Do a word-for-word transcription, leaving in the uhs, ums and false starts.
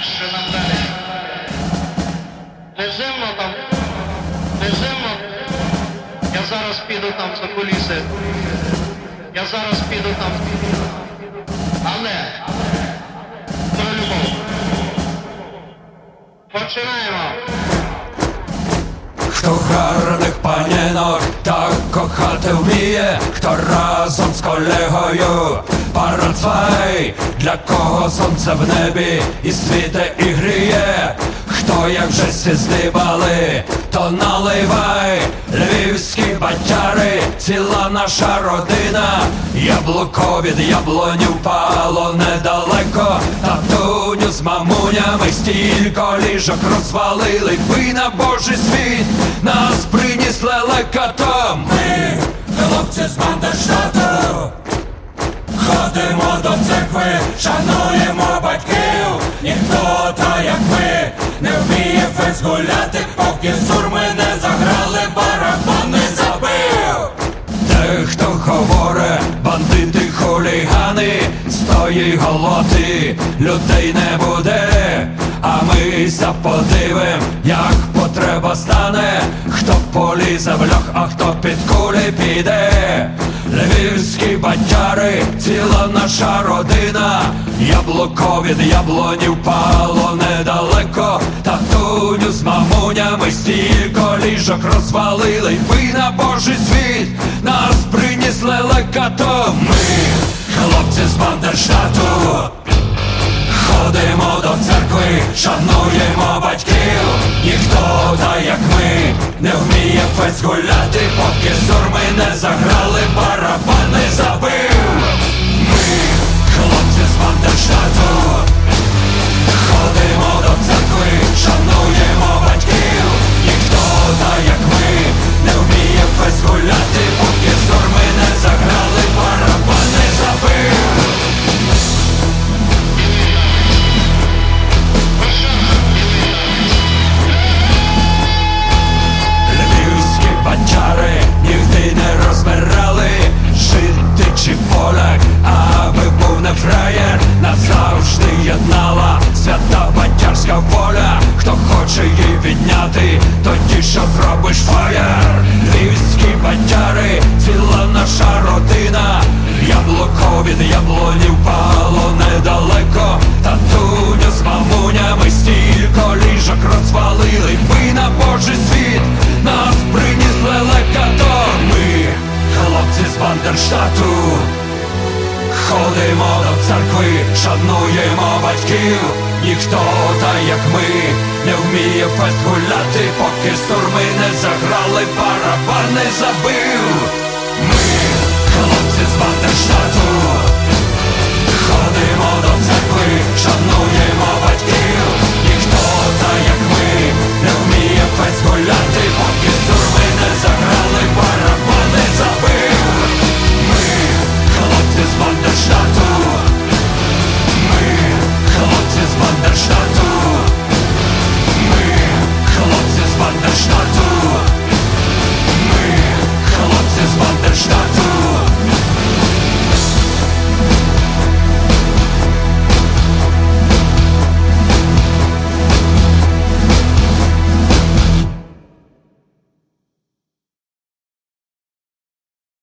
Що нам далі? Не зимно там, не зимно. Я зараз піду там за куліси. Я зараз піду там. Але про любов. Починаємо. Хто гарних панінок так кохати вміє, хто разом з колегою парацвай, для кого сонце в небі і світе, і гріє, хто як вже всі здибали, то наливай. Львівські бадяри, ціла наша родина, яблуко від яблоні впало недалеко, татуню з мамунями стільки ліжок розвалили, ви на Божий світ нас приніс лелекатом. Ми, хлопці з Бандерштату, ходимо до церкви, шануємо батьків. Ніхто та як ми не вміє фест гуляти, поки сурми не заграли, барабан не забив. Дехто говорить, бандити, хулігани, з тої голоти людей не буде. А ми ся подивим, як потреба стане, хто полізе в льох, а хто під кулі піде. Львівські бадяри, ціла наша родина, яблуко від яблоні впало недалеко, татуню з мамунями стільки ліжок розвалили, ви на Божий світ нас приніс лелекатом. Ми, хлопці з Бандерштату, ходимо до церкви, шануємо батьків. Ніхто та як ми не вміє фест гуляти, поки сурми не заграли, барабан не забив. Ми, хлопці з Бандерштату, ходимо до церкви, шануємо батьків. Ніхто та як ми не вміє фест гуляти, поки сурми не заграли, барабан не забив. Бандяри нігде не розбирали, жити чи поляк, аби був не фраєр. Назавжди єднала свята бандярська воля. Хто хоче її підняти, тоді що зробиш фаєр. Львівські бандяри, ціла наша родина, яблуко від яблоні впало недалеко, татуню з мамунями стільки ліжок розвалили, ви на Божий світ нас приніс лелекатом. Ми, хлопці з Бандерштату, ходимо до церкви, шануємо батьків. Ніхто та як ми не вміє фест гуляти, поки сурми не заграли, барабан не забив. Ми, хлопці з Бандерштату,